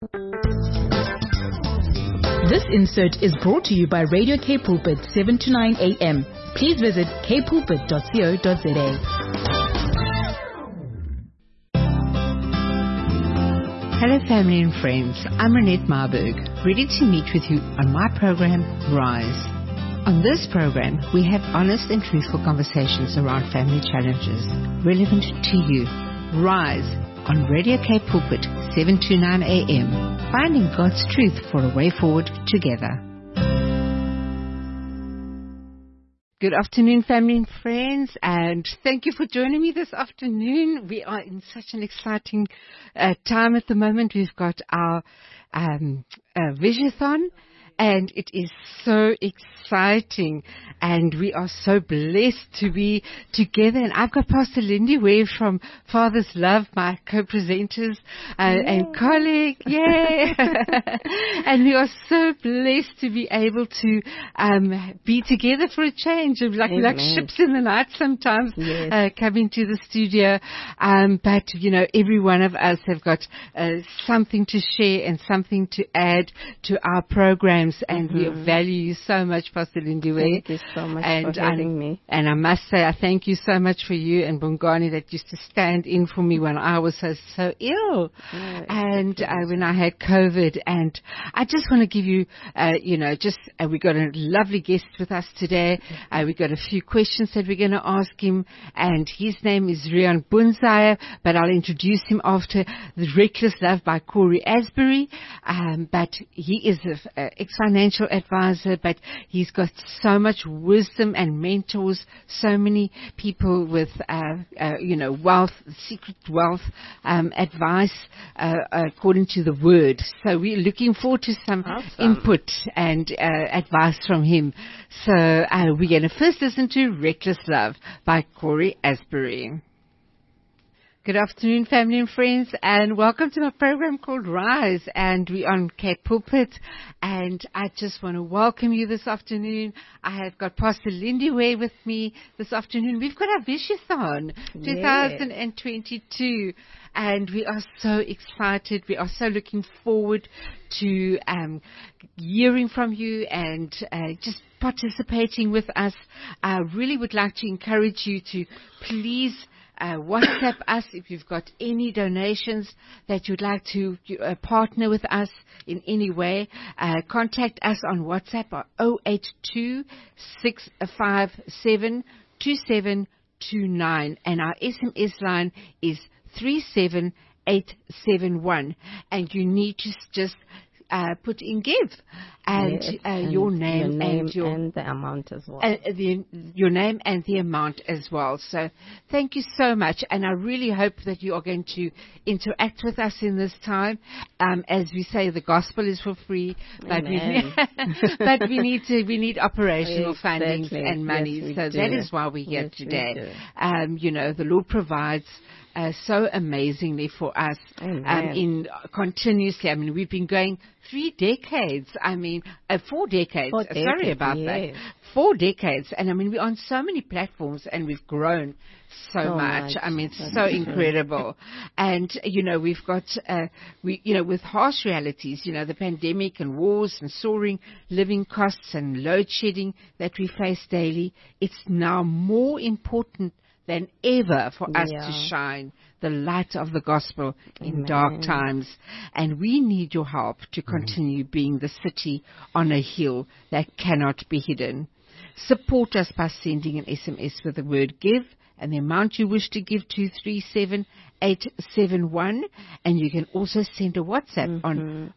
This insert is brought to you by Radio K Pulpit 7 to 9 a.m. Please visit kpulpit.co.za. Hello family and friends, I'm Renette Marburg, ready to meet with you on my program, Rise. On this program, we have honest and truthful conversations around family challenges relevant to you. Rise on Radio K Pulpit, 7 to 9 a.m. Finding God's truth for a way forward together. Good afternoon, family and friends, and thank you for joining me this afternoon. We are in such an exciting time at the moment. We've got our Visionathon, and it is so exciting, and we are so blessed to be together. And I've got Pastor Lindy Ware from Father's Love, my co-presenters and colleague. Yay! And we are so blessed to be able to be together for a change. Like ships in the night sometimes, yes. Coming to the studio. But, you know, every one of us have got something to share and something to add to our program. And we value you so much, Pastor Lindy Ware. Thank you so much for having me. And I must say, I thank you so much for you and Bongani that used to stand in for me when I was so ill. And when I had COVID. And I just want to give you, we got a lovely guest with us today. We got a few questions that we're going to ask him. And his name is Rian Bunzaya, but I'll introduce him after The Reckless Love by Corey Asbury. But he is an financial advisor, but he's got so much wisdom and mentors so many people with, wealth, secret wealth, advice, according to the word. So we're looking forward to some input and, advice from him. So, we're going to first listen to Reckless Love by Corey Asbury. Good afternoon, family and friends, and welcome to my program called Rise, and we're on K Pulpit, and I just want to welcome you this afternoon. I have got Pastor Lindy Ware with me this afternoon. We've got our Visionathon 2022, and we are so excited. We are so looking forward to hearing from you and just participating with us. I really would like to encourage you to please WhatsApp us if you've got any donations that you'd like to partner with us in any way. Contact us on WhatsApp at 082-657-2729, and our SMS line is 37871, and you need to just put in give and, your name and the amount as well. Your name and the amount as well. So thank you so much, and I really hope that you are going to interact with us in this time. As we say, the gospel is for free, but we need operational funding and money. Yes, so that is why we're here today. The Lord provides so amazingly for us continuously. I mean, we've been going 3 decades. 4 decades. Sorry about that. 4 decades. And I mean, we're on so many platforms and we've grown so much. I mean, it's so incredible. And, we've got, with harsh realities, the pandemic and wars and soaring living costs and load shedding that we face daily, it's now more important than ever for us to shine the light of the gospel in dark times. And we need your help to continue being the city on a hill that cannot be hidden. Support us by sending an SMS with the word give and the amount you wish to give to 37871. And you can also send a WhatsApp on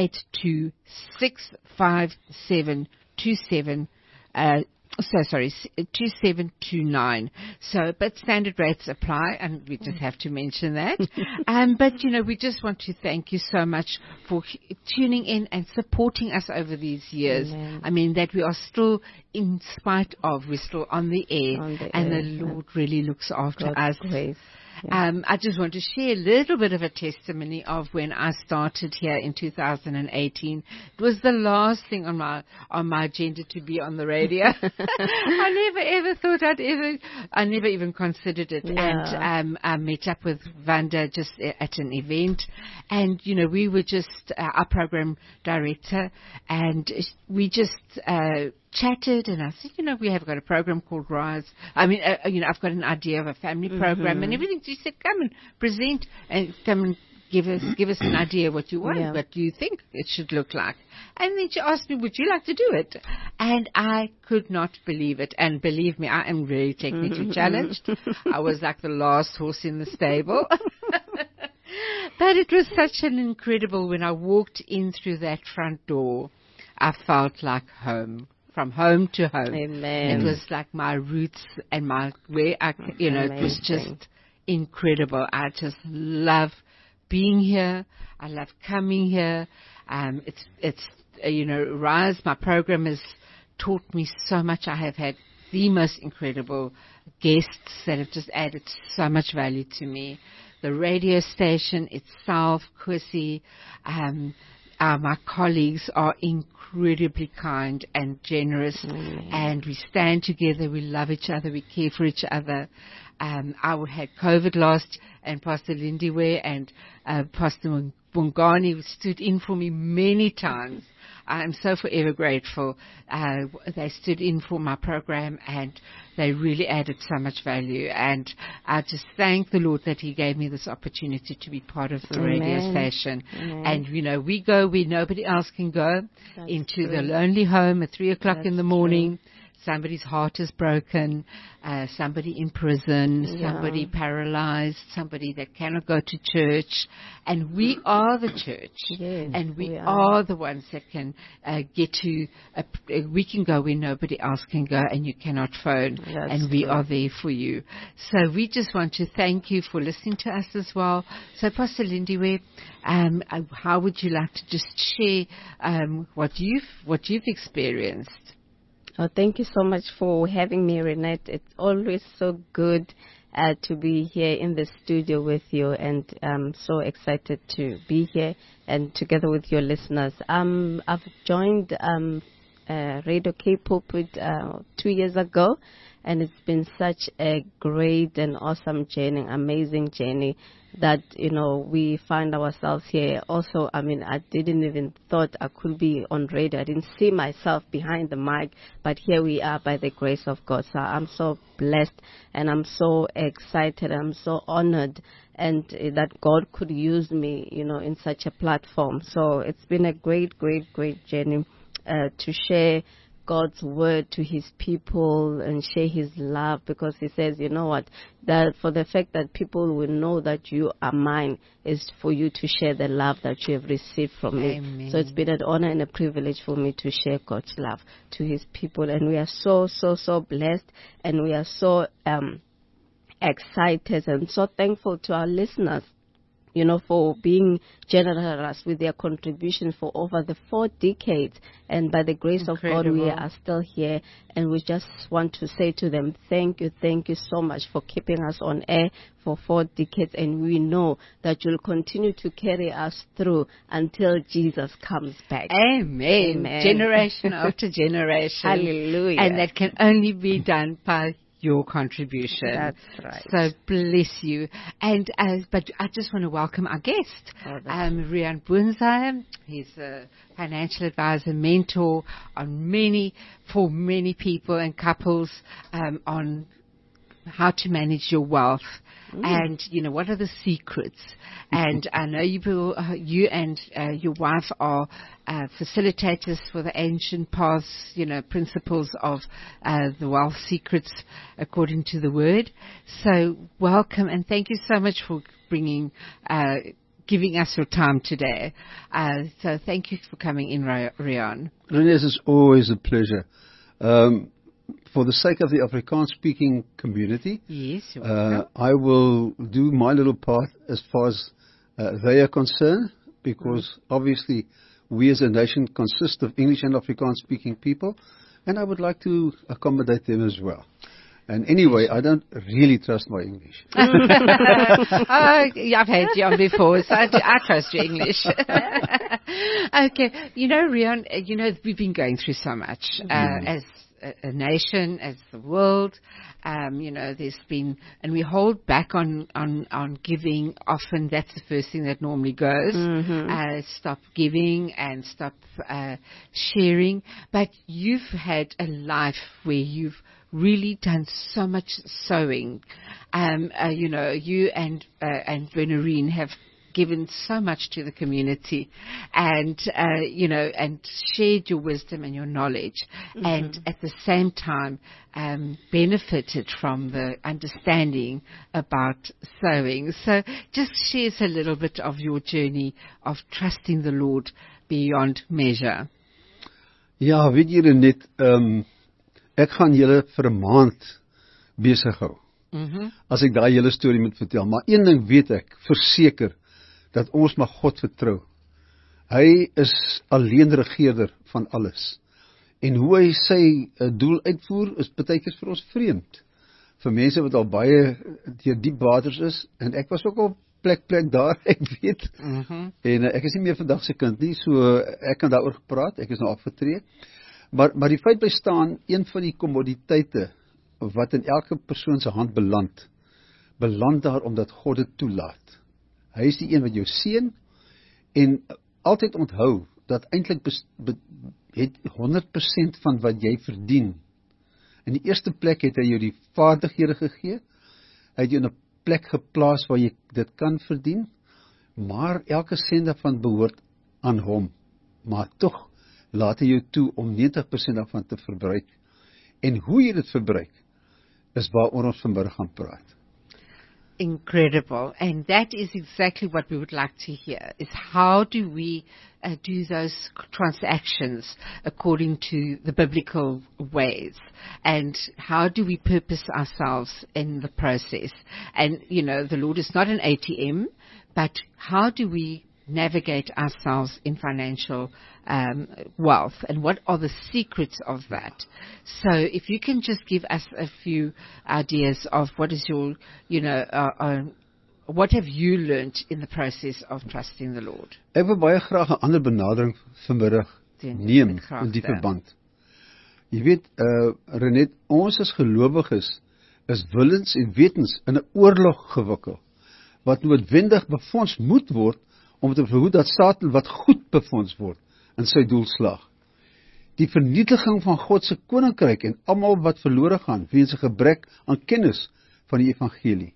2729. So, but standard rates apply, and we just have to mention that. But, we just want to thank you so much for tuning in and supporting us over these years. Amen. I mean, that we are still, in spite of, we're still on the air, and the Lord really looks after us. Grace. I just want to share a little bit of a testimony of when I started here in 2018. It was the last thing on my agenda to be on the radio. I never ever thought I never even considered it. Yeah. And I met up with Vanda just at an event, and we were just our program director, and we just chatted, and I said, we have got a program called Rise. I mean, I've got an idea of a family program and everything. She said, come and present and come and give us an idea what you want, what you think it should look like. And then she asked me, would you like to do it? And I could not believe it. And believe me, I am very technically challenged. I was like the last horse in the stable. But it was such an incredible, when I walked in through that front door, I felt like home. From home to home. Amen. It was like my roots and it was just incredible. I just love being here. I love coming here. Rise, my program has taught me so much. I have had the most incredible guests that have just added so much value to me. The radio station itself, Kwesi, my colleagues are incredibly kind and generous, and we stand together, we love each other, we care for each other. I had COVID last, and Pastor Lindiwe and Pastor Bongani stood in for me many times. I am so forever grateful. They stood in for my program, and they really added so much value. And I just thank the Lord that He gave me this opportunity to be part of the radio station. And, we go where nobody else can go, into the lonely home at 3 o'clock in the morning. Somebody's heart is broken, somebody in prison, somebody paralyzed, somebody that cannot go to church. And we are the church. Yes, and we are the ones that can get to, we can go where nobody else can go, and you cannot phone. And we are there for you. So we just want to thank you for listening to us as well. So Pastor Lindiwe, how would you like to just share what you've experienced? Oh, thank you so much for having me, Renette. It's always so good to be here in the studio with you, and I'm so excited to be here and together with your listeners. I've joined Radio K Pulpit 2 years ago, and it's been such a great and awesome journey, amazing journey that, we find ourselves here. Also, I didn't even thought I could be on radio. I didn't see myself behind the mic, but here we are by the grace of God. So I'm so blessed, and I'm so excited. I'm so honored, and that God could use me, in such a platform. So it's been a great, great, great journey to share God's word to His people and share His love, because He says, that for the fact that people will know that you are mine is for you to share the love that you have received from me. Amen. So it's been an honor and a privilege for me to share God's love to His people, and we are so, so, so blessed, and we are so excited and so thankful to our listeners, for being generous with their contribution for over the 4 decades. And by the grace of God, we are still here. And we just want to say to them, thank you so much for keeping us on air for 4 decades. And we know that you'll continue to carry us through until Jesus comes back. Amen. Generation after generation. Hallelujah. And that can only be done by your contribution. That's right. So bless you. And but I just want to welcome our guest, Rian Bunzai. He's a financial advisor, mentor for many people and couples on how to manage your wealth. And, what are the secrets? And I know you and your wife are facilitators for the ancient paths, principles of the wealth secrets according to the word. So welcome, and thank you so much for giving us your time today. So thank you for coming in, Rian. Renée, it's always a pleasure. For the sake of the Afrikaans-speaking community, yes, I will do my little part as far as they are concerned, because obviously we as a nation consist of English and Afrikaans-speaking people, and I would like to accommodate them as well. And anyway, I don't really trust my English. I've had you on before, so I trust your English. Okay, Rian, we've been going through so much as a nation, as the world. There's been, and we hold back on giving. Often that's the first thing that normally goes. Stop giving and stop sharing. But you've had a life where you've really done so much sewing. You and Bernardine have given so much to the community, and and shared your wisdom and your knowledge, and at the same time benefited from the understanding about sewing. So just share us a little bit of your journey of trusting the Lord beyond measure. Ja, weet julle net, ek gaan julle vir 'n maand besig hou. As ek daai hele storie moet vertel, maar een ding weet ek verseker, dat ons mag God vertrou. Hy is alleen regeerder van alles. En hoe hy sy doel uitvoer, is partykeer vir ons vreemd. Vir mense wat al baie deur diep waters is, en ek was ook al plek daar, ek weet. En ek is nie meer vandag se kind nie, so ek kan daaroor gepraat, ek is nou afgetree. Maar die feit bly staan, een van die kommoditeite, wat in elke persoon se hand beland daar omdat God dit toelaat. Hy is die een wat jou seën, en altyd onthou, dat eintlik het 100% van wat jy verdien. In die eerste plek het hy jou die vaardighede gegee, hy het jou in 'n plek geplaas waar jy dit kan verdien, maar elke sent daarvan behoort aan hom. Maar tog laat hy jou toe om 90% daarvan te verbruik. En hoe jy dit verbruik, is waaroor ons vanmiddag gaan praat. Incredible. And that is exactly what we would like to hear, is how do we do those transactions according to the biblical ways, and how do we purpose ourselves in the process. And, the Lord is not an ATM, but how do we navigate ourselves in financial wealth, and what are the secrets of that? So if you can just give us a few ideas of what is your, what have you learnt in the process of trusting the Lord? Ek wil baie graag 'n ander benadering vanmiddag neem in die verband. Jy weet, Renet, ons as gelowiges is willens en wetens in 'n oorlog gewikkel, wat noodwendig befonds moet word om te verhoed dat Satan wat goed befonds word in sy doel slaag. Die vernietiging van God se koninkryk en almal wat verlore gaan weens 'n gebrek aan kennis van die evangelie.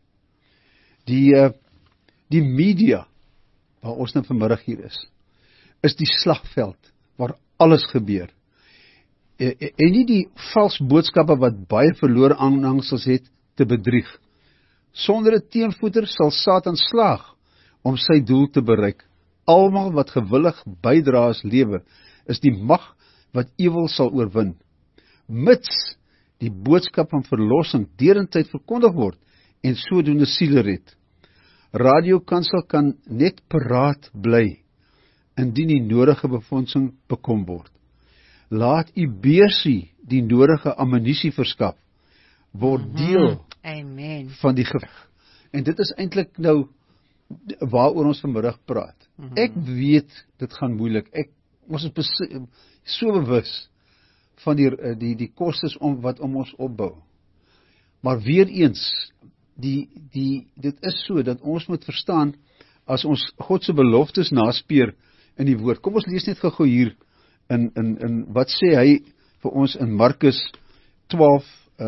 Die media waar ons nou vanmiddag hier is die slagveld waar alles gebeur. En nie die vals boodskappe wat baie verlore aanhangsels het te bedrieg. Sonder 'n teenvoeter sal Satan slaag om sy doel te bereik. Almal wat gewillig bydra as lewe, is die mag wat ewel sal oorwin. Mits die boodskap van verlossing derentyd verkondig word, en sodoende siele red. Radiokansel kan net paraat bly, indien die nodige befondsing bekom word. Laat u beursie die nodige ammunisie verskaf, word deel van die geveg. En dit is eintlik nou waaroor ons vanmiddag praat. Ek weet, dit gaan moeilik. Ons is so bewus van die kostes wat om ons opbou. Maar weer eens, dit is so, dat ons moet verstaan, as ons God se beloftes naspeur in die woord. Kom ons lees net gou hier, in wat sê hy vir ons in Markus 12,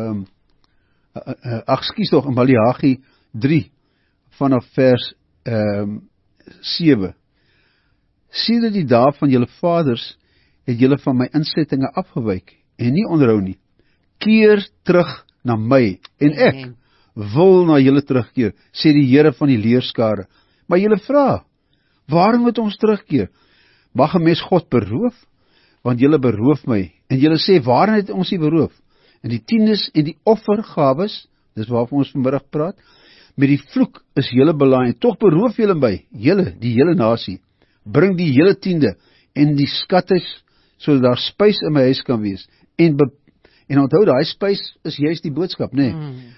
in Maleagi 3, vanaf vers 7. Sedert die dae van julle vaders het julle van my insettinge afgewyk en nie onderhou nie. Keer terug na my en ek wil na julle terugkeer, sê die Here van die leerskare. Maar julle vra, waarom moet ons terugkeer? Mag 'n mens God beroof? Want julle beroof my. En julle sê, waarin het ons u beroof? En die tiendes en die offergawes, dis waarvan ons vanmiddag praat, met die vloek is julle belaai, en tog beroof julle my, julle, die hele nasie. Bring die hele tiende en die skathuis, sodat daar spys in my huis kan wees, En onthou, daai spys is juist die boodskap, nê?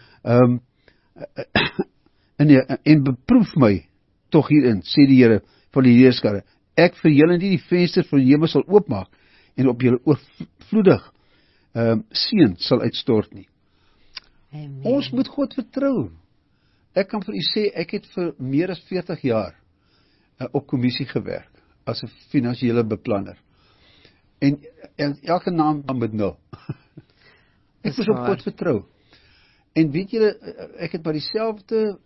En beproef my tog hierin, sê die Here van die Heerskare, ek vir julle nie die vensters van die hemel sal oopmaak en op julle oorvloedig seën sal uitstort nie. Amen. Ons moet God vertrou. Ek kan vir u sê, ek het vir meer as 40 jaar op kommissie gewerk, as 'n finansiële beplanner. En elke naam met 0. Ek moet op God vertrou. En weet julle, ek het maar dieselfde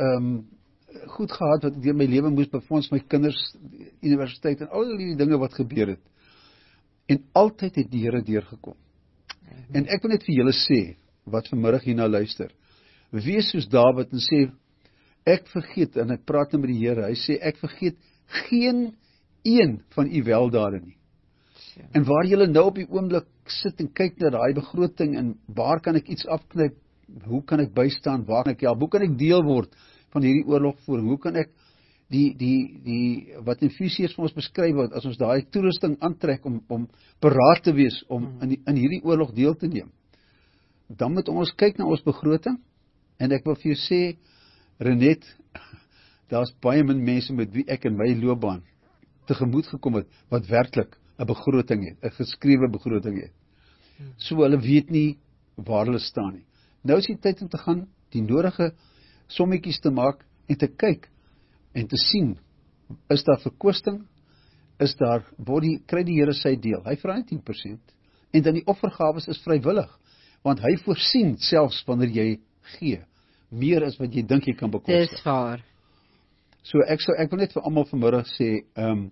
goed gehad wat ek deur my lewe moes befonds, my kinders, universiteit en al die dinge wat gebeur het. En altyd het die Here deurgekom. En ek wil net vir julle sê, wat vanmiddag hierna luister, wees soos Dawid en sê, ek vergeet, en hy praat met die Here, hy sê, ek vergeet geen een van u weldade nie. En waar julle nou op die oomblik sit en kyk na daai begroting, en waar kan ek iets afknyp, hoe kan ek bystaan, waar kan ek help, hoe kan ek deel word van hierdie oorlogvoering, hoe kan ek die wat Efesiërs vir ons beskryf word, as ons daai toerusting aantrek om paraat te wees, om in hierdie oorlog deel te neem. Dan moet ons kyk na ons begroting, en ek wil vir jou sê, Renet, daar's baie min mense met wie ek in my loopbaan tegemoet gekom het, wat werklik 'n begroting het, 'n geskrewe begroting het. So hulle weet nie waar hulle staan nie. Nou is die tyd om te gaan, die nodige sommetjies te maak, en te kyk, en te sien, is daar verkwisting, kry die Here sy deel, hy vra nie 10%, en dan die offergawes is vrywillig, want hy voorsien selfs wanneer jy gee, meer as wat jy dink jy kan bekostig. Dis waar. So ek wil net vir almal vanmiddag sê,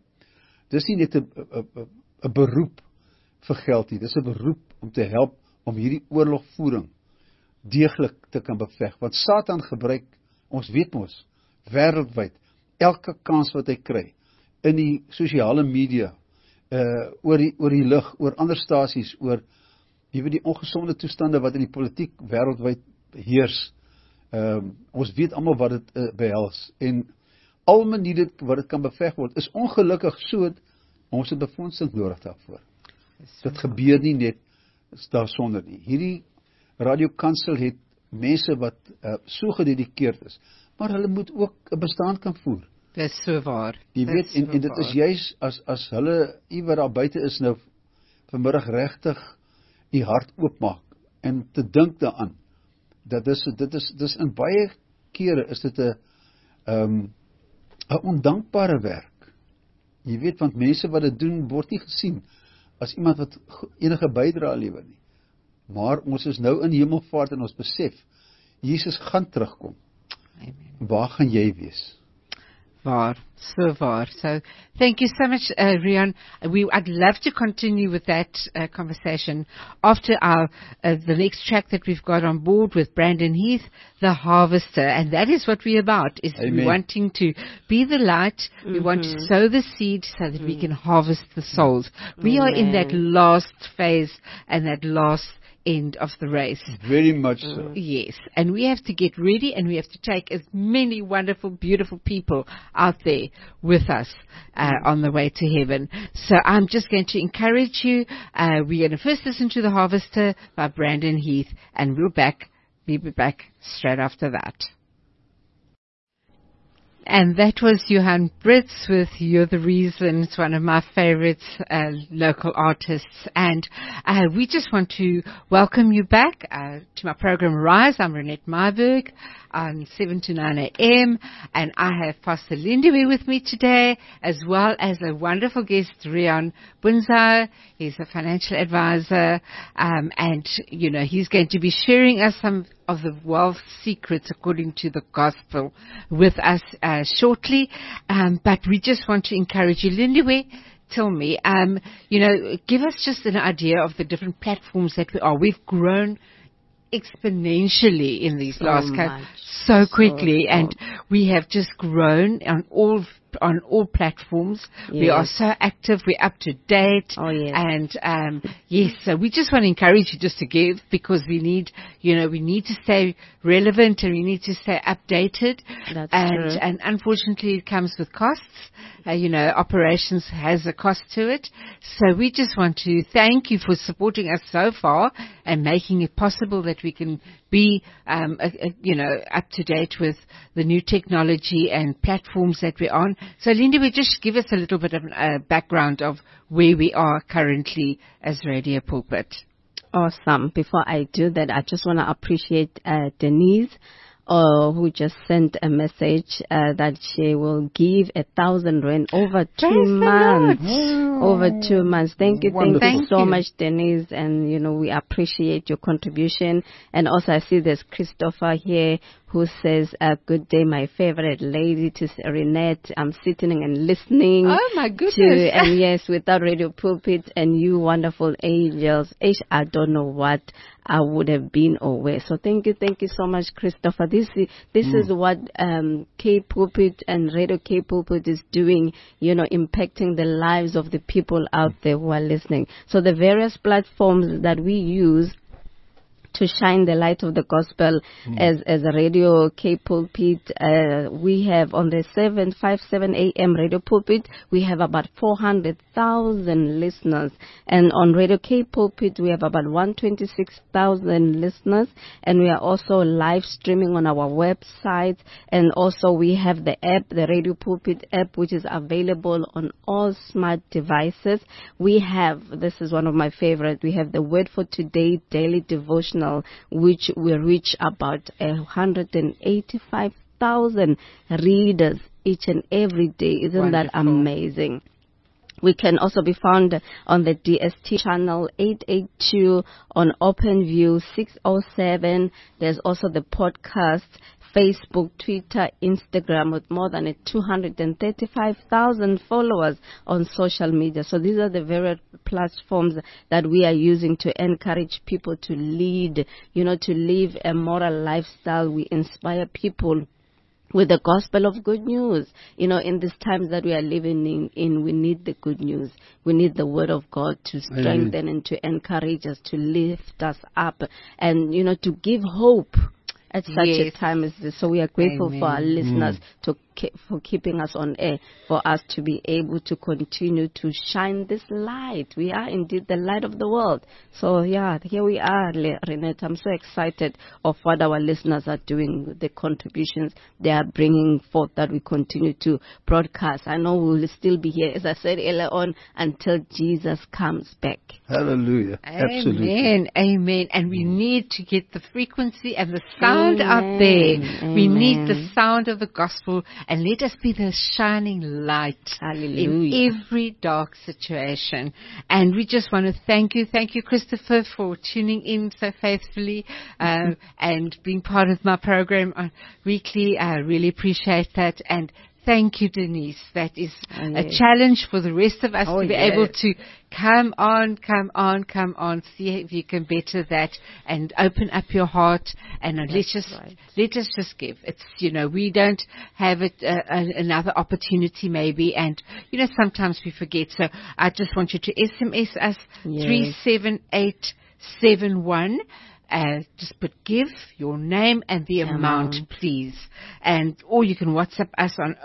dis nie net 'n beroep vir geld nie, dis 'n beroep om te help om hierdie oorlogvoering deeglik te kan beveg, want Satan gebruik, ons weet mos, wêreldwyd, elke kans wat hy kry, in die sosiale media, oor die lug, oor ander stasies, oor die ongesonde toestande wat in die politiek wêreldwyd heers. Ons weet almal wat dit behels, en al maniere wat dit kan beveg word, is ongelukkig so, ons het befondsing nodig daarvoor. Dit gebeur nie net daarsonder nie. Hierdie radiokansel het mense wat so gededikeerd is, maar hulle moet ook 'n bestaan kan voer. Dis so waar. Jy weet, en dit is juis as hulle, wat daar buite is nou, vanmiddag regtig die hart oopmaak, en te dink daaraan, dat dis in baie kere is dit 'n ondankbare werk. Jy weet, want mense wat dit doen, word nie gesien as iemand wat enige bydrae lewer nie. Maar ons is nou in hemelvaart en ons besef, Jesus gaan terugkom. Amen. Waar gaan jy wees? Var, so var. So thank you so much, Rian. I'd love to continue with that conversation after the next track that we've got on board with Brandon Heath, The Harvester, and that is what we're about. Is Amen. we're wanting to be the light. We want to sow the seed so that we can harvest the souls. We are in that last phase and that last end of the race. Very much so. Yes, and we have to get ready, and we have to take as many wonderful, beautiful people out there with us on the way to heaven. So I'm just going to encourage you. We're going to first listen to The Harvester by Brandon Heath, and we'll be back straight after that. And that was Johan Brits with You're the Reason. It's one of my favorites, local artists. And we just want to welcome you back to my program Rise. I'm Renette Myburg on 7 to 9 a.m. And I have Pastor Lindewe with me today, as well as a wonderful guest, Rian Bunzau. He's a financial advisor. And, you know, he's going to be sharing us some of the wealth secrets according to the gospel with us shortly. But we just want to encourage you. Lindewe, tell me, you know, give us just an idea of the different platforms that we are. We've grown exponentially in these last so quickly, and we have just grown on all on all platforms. We are so active. We're up to date. Oh, yes. And yes, so we just want to encourage you just to give, because we need, we need to stay relevant and we need to stay updated. That's true. And unfortunately, it comes with costs. Operations has a cost to it. So we just want to thank you for supporting us so far and making it possible that we can be, up to date with the new technology and platforms that we're on. So Linda, will just give us a little bit of a background of where we are currently as Radio Pulpit. Awesome. Before I do that, I just want to appreciate Denise, who just sent a message that she will give 1,000 rand over 2 months. Over 2 months. Thank you so much, Denise. And we appreciate your contribution. And also, I see there's Christopher here who says, "Good day, my favorite lady." To Renette, I'm sitting and listening. Oh my goodness! And yes, without Radio Pulpit and you wonderful angels, I don't know what I would have been or where. So thank you so much, Christopher. This is what K Pulpit and Radio K Pulpit is doing, impacting the lives of the people out there who are listening. So the various platforms that we use to shine the light of the gospel as a Radio K Pulpit, we have on the 757 AM Radio Pulpit, we have about 400,000 listeners, and on Radio K Pulpit we have about 126,000 listeners, and we are also live streaming on our website, and also we have the app, the Radio Pulpit app, which is available on all smart devices. We have, this is one of my favorite, we have the Word for Today daily devotional, which will reach about 185,000 readers each and every day. Isn't Wonderful. that amazing? We can also be found on the DST channel 882, on OpenView 607. There's also the podcast, Facebook, Twitter, Instagram, with more than 235,000 followers on social media. So these are the various platforms that we are using to encourage people to lead, to live a moral lifestyle. We inspire people with the gospel of good news. In these times that we are living in, we need the good news. We need the word of God to strengthen and to encourage us, to lift us up, and, to give hope at such a time as this. So we are grateful for our listeners for keeping us on air, for us to be able to continue to shine this light. We are indeed the light of the world. So yeah, here we are, Renette. I'm so excited of what our listeners are doing, the contributions they are bringing forth, that we continue to broadcast. I know we will still be here, as I said earlier on, until Jesus comes back. Hallelujah. Absolutely. Amen. And we need to get the frequency and the sound out there. We need the sound of the gospel, and let us be the shining light in every dark situation. And we just want to thank you, Christopher, for tuning in so faithfully and being part of my program weekly. I really appreciate that. And thank you, Denise. That is a challenge for the rest of us to be able to come on, see if you can better that and open up your heart, and let us just give. It's, we don't have it, another opportunity maybe, and, sometimes we forget. So I just want you to SMS us 37871. Just put give, your name and the amount, please. Or you can WhatsApp us on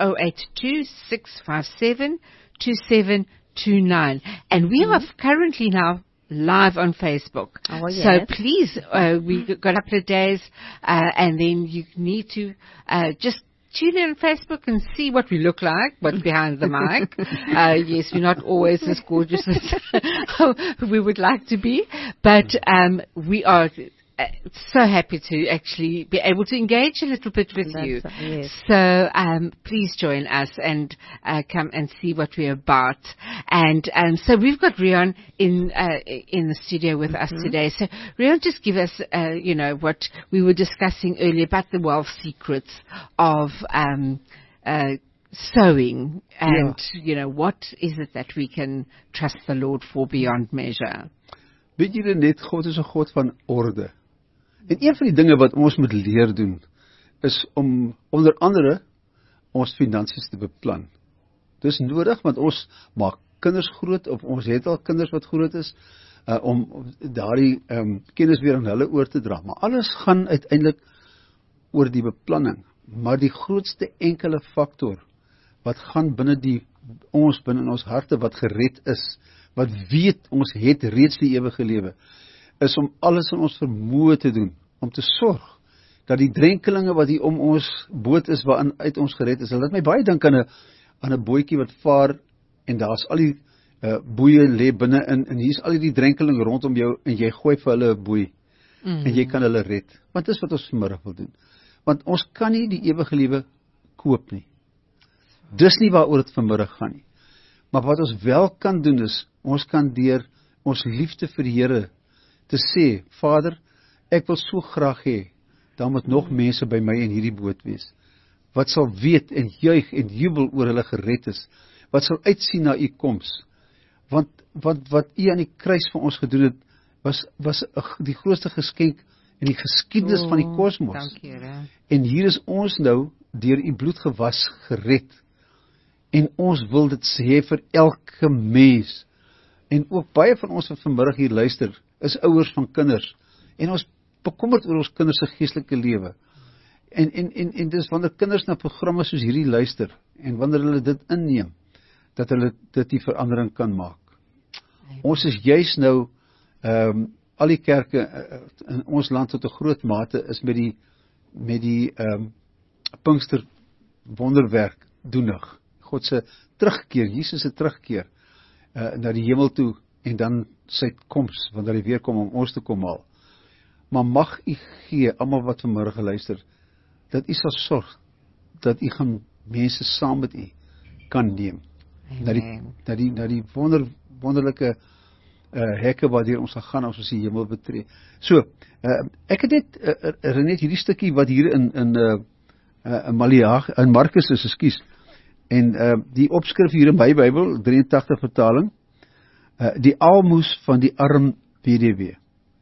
082-657-2729. And we are currently now live on Facebook. Oh, yes. So please, we got a couple of days, and then you need to just tune in on Facebook and see what we look like, what's behind the mic. Yes, we're not always as gorgeous as we would like to be, but we are so happy to actually be able to engage a little bit with you. Yes. So please join us and come and see what we're about. And so we've got Rion in the studio with us today. So Rion, just give us what we were discussing earlier about the wealth secrets of sowing, and what is it that we can trust the Lord for beyond measure? Weet jy net, God is 'n God van orde. En een van die dinge wat ons moet leer doen, is om onder andere ons finansies te beplan. Dis nodig, want ons maak kinders groot, of ons het al kinders wat groot is, om daardie kennis weer aan hulle oor te dra. Maar alles gaan uiteindelik oor die beplanning. Maar die grootste enkele faktor wat gaan binne in ons harte wat gered is, wat weet ons het reeds die ewige lewe, is om alles in ons vermoë te doen, om te sorg dat die drenkelinge wat hier om ons boot is, waarin uit ons gered is, laat my baie dink aan 'n bootjie wat vaar, en daar's al die boeie lê binne in, en hier's al die drenkelinge rondom jou, en jy gooi vir hulle 'n boei, en jy kan hulle red. Want dis wat ons vanmiddag wil doen. Want ons kan nie die ewige lewe koop nie. Dis nie waaroor dit vanmiddag gaan nie. Maar wat ons wel kan doen is, ons kan deur ons liefde vir die Here te sê, Vader, ek wil so graag hê, dan moet nog mense by my in hierdie boot wees, wat sal weet en juig en jubel oor hulle gered is, wat sal uitsien na u koms. Want wat u aan die kruis vir ons gedoen het, was die grootste geskenk in die geskiedenis van die kosmos. Dankie, Here. En hier is ons nou, deur u bloed gewas, gered. En ons wil dit sê vir elke mens. En ook baie van ons wat vanmiddag hier luister, is ouers van kinders. En ons bekommerd oor ons kinders se geestelike lewe. En dis wanneer kinders na programme soos hierdie luister, en wanneer hulle dit inneem, dat hulle dit die verandering kan maak. Ons is juis nou, al die kerke in ons land tot 'n groot mate is met die Pinkster wonderwerk doenig. God se terugkeer, Jesus se terugkeer na die hemel toe, en dan sy koms, wanneer hy weer kom om ons te kom haal. Maar mag u gee, almal wat vanmiddag luister, dat u sal sorg, dat u gaan mense saam met u kan neem. Na die wonderlike hekke waardeur ons gaan gaan as ons die hemel betree. So, ek het net hierdie stukkie wat hier in Markus is, ekskuus, en die opskrif hier in my Bybel, 83 vertaling, die aalmoes van die arm weduwee.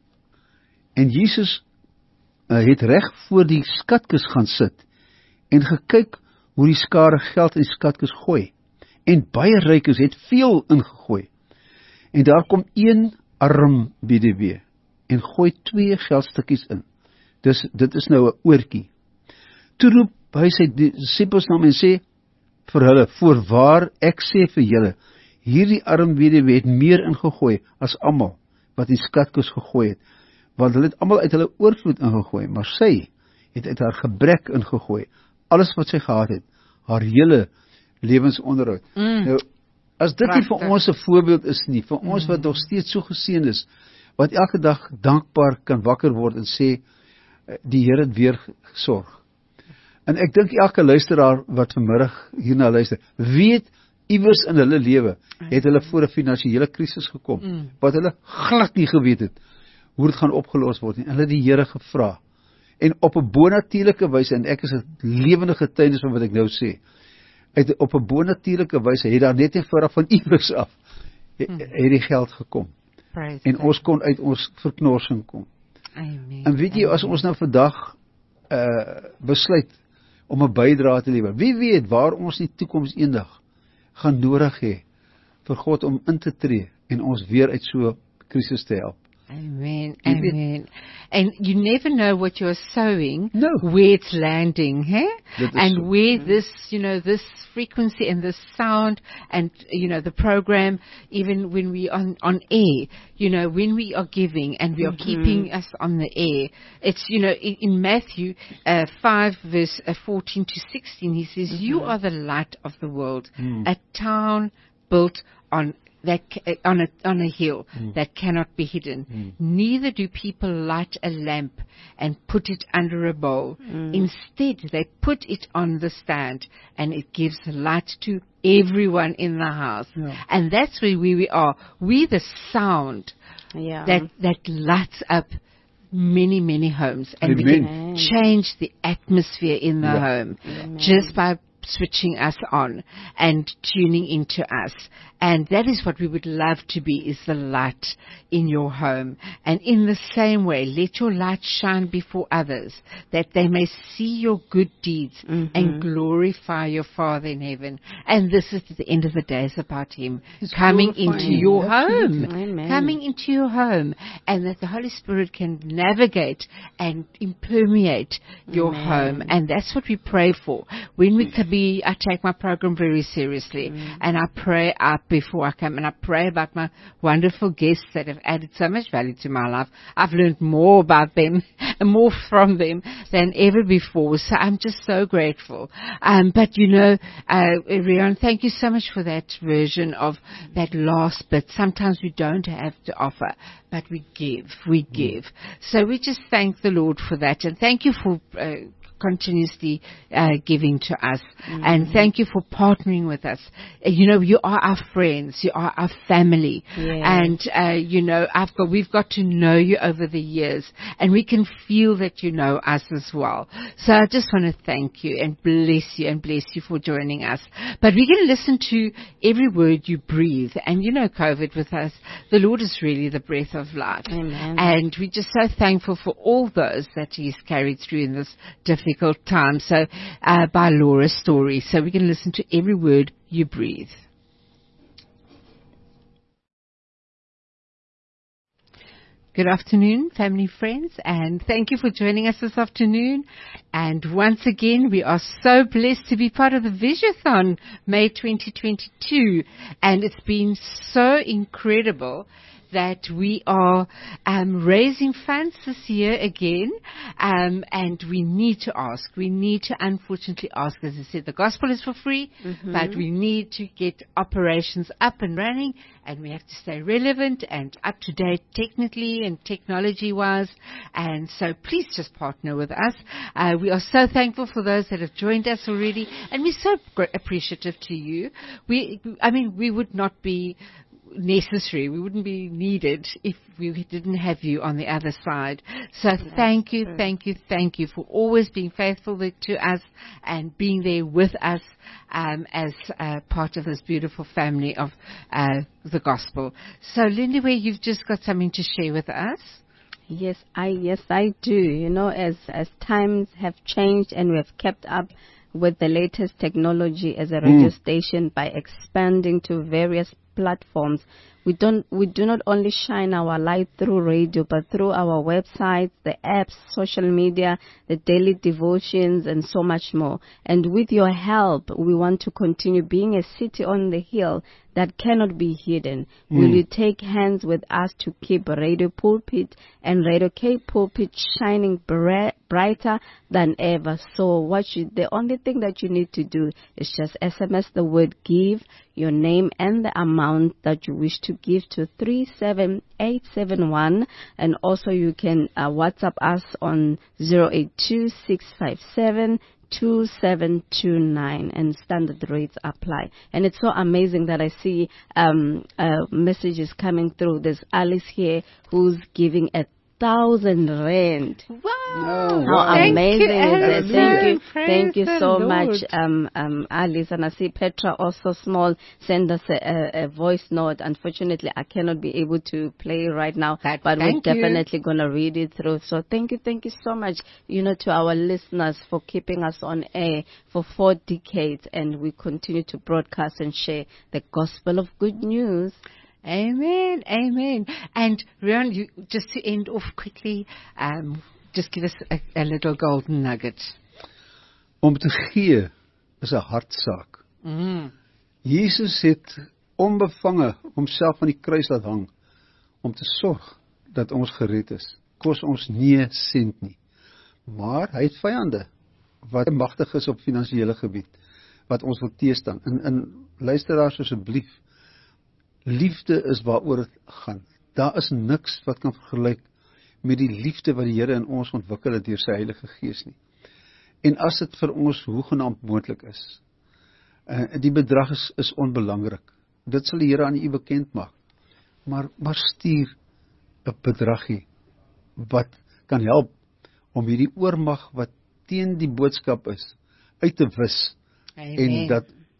En Jesus het reg voor die skatkis gaan sit, en gekyk hoe die skare geld in die skatkis gooi, en baie rykes het veel ingegooi. En daar kom een arm weduwee, en gooi 2 geldstukkies in. Dit is nou 'n oortjie. Toe roep hy sy disippels na hom en sê vir hulle, voorwaar ek sê vir julle, hierdie arm weduwee het meer ingegooi as almal wat in die skatkis gegooi het, want hulle het almal uit hulle oorvloed ingegooi, maar sy het uit haar gebrek ingegooi, alles wat sy gehad het, haar hele lewensonderhoud. Nou, as dit nie vir ons 'n voorbeeld is nie, vir ons wat nog steeds so geseën is, wat elke dag dankbaar kan wakker word en sê, die Here het weer gesorg. En ek dink elke luisteraar wat vanmiddag hierna luister, weet iewers in hulle lewe, het hulle voor 'n finansiële krisis gekom, wat hulle glad nie geweet het, hoe dit gaan opgelos word nie, en hulle die Here gevra, en op 'n bonatuurlike wyse, en ek is 'n lewende getuienis van wat ek nou sê, op 'n bonatuurlike wyse, het daar net eenvoudig van iewers af, het die geld gekom, en ons kon uit ons verknorsing kom. Amen. En weet jy, as ons nou vandag besluit om 'n bydrae te lewer, wie weet waar ons die toekoms eendag gaan nodig hê vir God om in te tree en ons weer uit so 'n krisis te help. Amen, amen. And you never know what you're sowing, No. where it's landing, hey? That is And so. where this frequency and this sound and, the program, even when we on air, when we are giving and we are keeping us on the air, it's, in Matthew 5 verse 14 to 16, he says, you are the light of the world, a town built on a hill that cannot be hidden. Neither do people light a lamp and put it under a bowl. Instead, they put it on the stand, and it gives light to everyone in the house. Yeah. And that's where we are. We're the sound that lights up many, many homes, and we can change the atmosphere in the home just by switching us on and tuning into us. And that is what we would love to be, is the light in your home. And in the same way, let your light shine before others, that they may see your good deeds and glorify your Father in heaven. And this is, at the end of the day, is about Him coming into your home. Amen. Coming into your home. And that the Holy Spirit can navigate and impermeate your home. And that's what we pray for. When we can be, I take my program very seriously. And I pray up before I come. And I pray about my wonderful guests that have added so much value to my life. I've learned more about them and more from them than ever before. So I'm just so grateful. But you know, Rian, thank you so much for that version of that last bit. Sometimes we don't have to offer, but we give. So we just thank the Lord for that, and thank you for continuously giving to us, and thank you for partnering with us. You know, you are our friends, you are our family, and you know, we've got to know you over the years, and we can feel that you know us as well. So I just want to thank you and bless you for joining us. But we're going to listen to every word you breathe, and you know, COVID with us, the Lord is really the breath of life. Amen. And we're just so thankful for all those that He's carried through in this difficult time. So, by Laura's story. So we're going to listen to every word you breathe. Good afternoon, family, friends, and thank you for joining us this afternoon. And once again, we are so blessed to be part of the Visiothon May 2022, and it's been so incredible that we are raising funds this year again, and we need to ask. We need to unfortunately ask. As I said, the gospel is for free, but we need to get operations up and running, and we have to stay relevant and up to date technically and technology-wise. And so please just partner with us. We are so thankful for those that have joined us already, and we're so appreciative to you. We would not be necessary. We wouldn't be needed if we didn't have you on the other side. So thank you for always being faithful to us and being there with us as part of this beautiful family of the gospel. So Lindy, you've just got something to share with us. Yes, I do. You know, as times have changed and we have kept up with the latest technology as a radio station by expanding to various platforms. We do not only shine our light through radio, but through our websites, the apps, social media, the daily devotions, and so much more. And with your help, we want to continue being a city on the hill that cannot be hidden. Will you take hands with us to keep Radio Pulpit and Radio K Pulpit shining brighter than ever? So the only thing that you need to do is just SMS the word give, your name and the amount that you wish to give to 37871, and also you can WhatsApp us on 082657 2729, and standard rates apply. And it's so amazing that I see messages coming through. There's Alice here who's giving 1,000 rand. Wow! How amazing is that? Thank you so much, Lord. Alice. And I see Petra also small send us a voice note. Unfortunately, I cannot be able to play right now, but we're definitely going to read it through. So thank you so much, to our listeners for keeping us on air for 4 decades, and we continue to broadcast and share the gospel of good news. Amen, amen. And Rian, just to end off quickly, just give us a little golden nugget. Om te gee is 'n hartsaak. Jesus het onbevange homself aan die kruis laat hang om te sorg dat ons gered is. Kos ons nie 'n sent nie. Maar hy het vyande wat magtig is op finansiële gebied, wat ons wil teestaan. En luisteraars, asseblief, liefde is waaroor het gaan. Daar is niks wat kan vergelyk met die liefde wat die Here in ons ontwikkel het deur sy Heilige Gees nie. En as dit vir ons hoegenaamd moontlik is, die bedrag is onbelangrik. Dit sal die Here aan u bekend maak. Maar stuur 'n bedragie wat kan help om hierdie oormag wat teen die boodskap is, uit te wis. Amen. En dat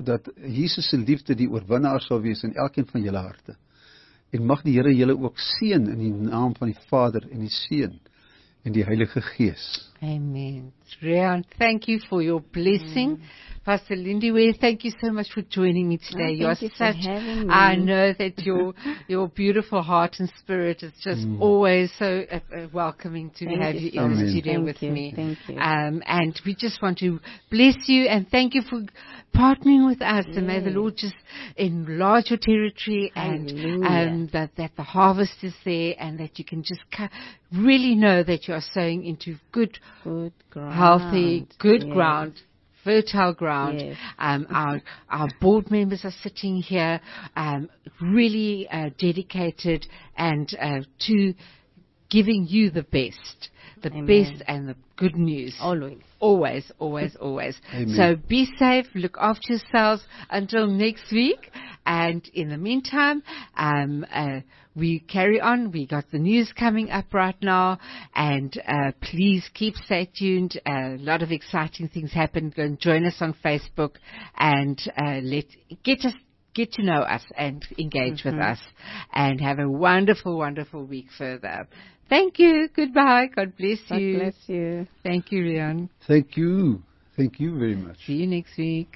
dat Jesus se liefde die oorwinnaar sal wees in elkeen van julle harte. En mag die Here julle ook seën in die naam van die Vader en die Seun en die Heilige Gees. Amen. Rian, thank you for your blessing. Pastor Lindiwe, thank you so much for joining me today. You are Thank you for such, having me. I know that your beautiful heart and spirit is just always so welcoming to Thank have you you so in the much. studio Thank with you. me. Thank you. And we just want to bless you and thank you for partnering with us. And may the Yes. Lord just enlarge your territory and Hallelujah. that the harvest is there and that you can just really know that you are sowing into good ground. healthy, good Yes. ground, fertile ground. Yes. Our board members are sitting here, really dedicated and to giving you the best, Amen. best and the good news. Always. Always, always, always. Amen. So be safe, look after yourselves until next week. And in the meantime, we carry on. We got the news coming up right now. And please keep stay tuned. A lot of exciting things happen. Go and join us on Facebook and get to know us and engage with us. And have a wonderful, wonderful week further. Thank you. Goodbye. God bless God you. bless you. Thank you, Rian. Thank you. Thank you very much. See you next week.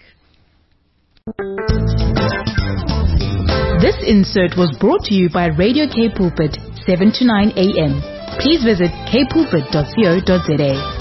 This insert was brought to you by Radio K Pulpit, 7 to 9 a.m. Please visit kpulpit.co.za.